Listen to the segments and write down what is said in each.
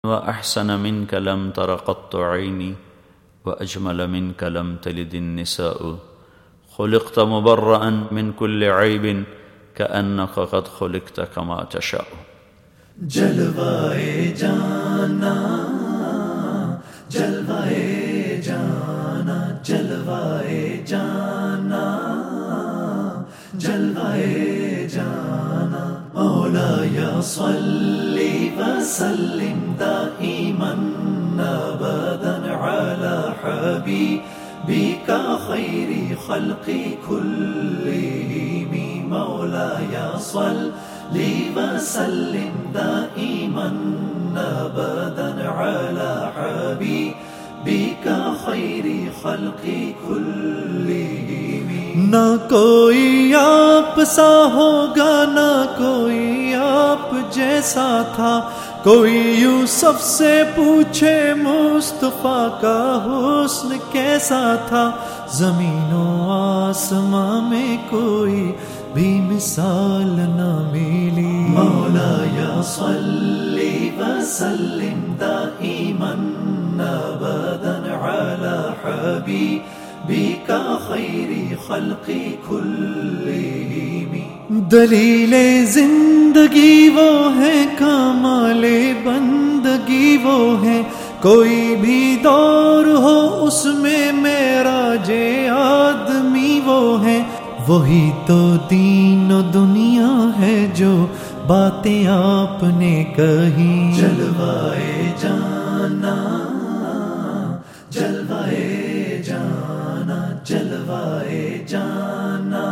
وأحسن منك لم تر قط عيني وأجمل منك لم تلد النساء خلقت مبرأ من كل عيب كأنك قد خلقت كما تشاء. جلوائے جانا جلوائے جانا جلوائے جانا جلوائے جانا مولایا صلی وسلم دائما ابدا على حبیبک خیر خلق كلهم مولایا صلی وسلم دائما ابدا على حبیبک خیر خلق كلهم. نہ کوئی آپ سا ہوگا نہ کوئی آپ جیسا تھا، کوئی یوسف سے پوچھے مصطفیٰ کا حسن کیسا تھا، زمین و آسماں میں کوئی بھی مثال نہ ملی. مولایا صلی وسلم دائما ابدا علی حبیبک خیر خلق كلهم. دلیل زندگی وہ ہے، کمال بندگی وہ ہے، کوئی بھی دور ہو اس میں معراج آدمی وہ ہے، وہی تو دین و دنیا ہے جو باتیں آپ نے کہی. جلوائے جانا جلوائے جانا جلوائے جانا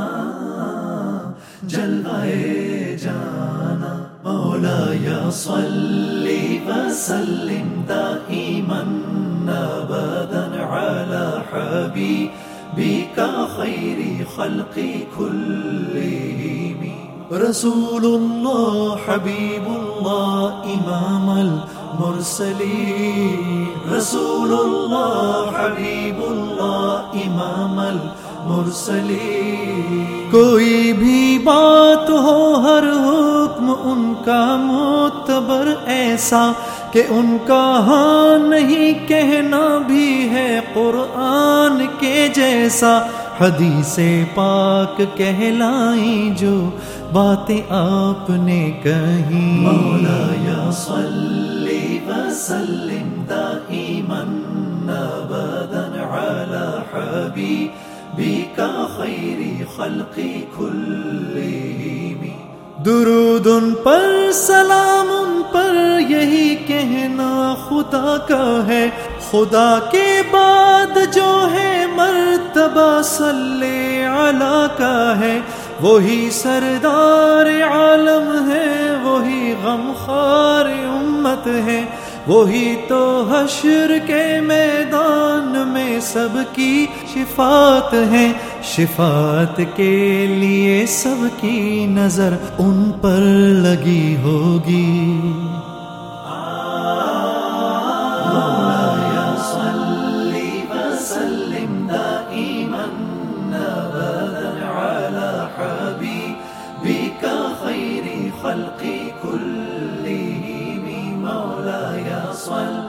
جلوائے جانا مولایا صلی وسلم دائما ابدا علی حبیبک خیر خلق كلهم. رسول اللہ حبیب اللہ امام المرسلین، رسول اللہ حبیب اللہ امام المرسلین. کوئی بھی بات ہو ہر حکم ان کا معتبر ایسا کہ ان کا ہاں نہیں کہنا بھی ہے قرآن کے جیسا. حدیث پاک کہلائیں جو باتیں آپ نے کہی. مولایا صلی وسلم دائما ابدا علی حبیبک خیر خلق كلهم. درود ان پر سلام ان پر یہی کہنا خدا کا ہے، خدا کے بعد جو ہے مرتبہ صلی علی کا ہے، وہی سردار عالم ہے، وہی غمخوار امت ہے، وہی تو حشر کے میدان میں سب کی شفاعت ہے. شفاعت کے لیے سب کی نظر ان پر لگی ہوگی. مولایا صلی وسلم دائما ابدا علی حبیبک خیر خلق كلهم مولایا صلی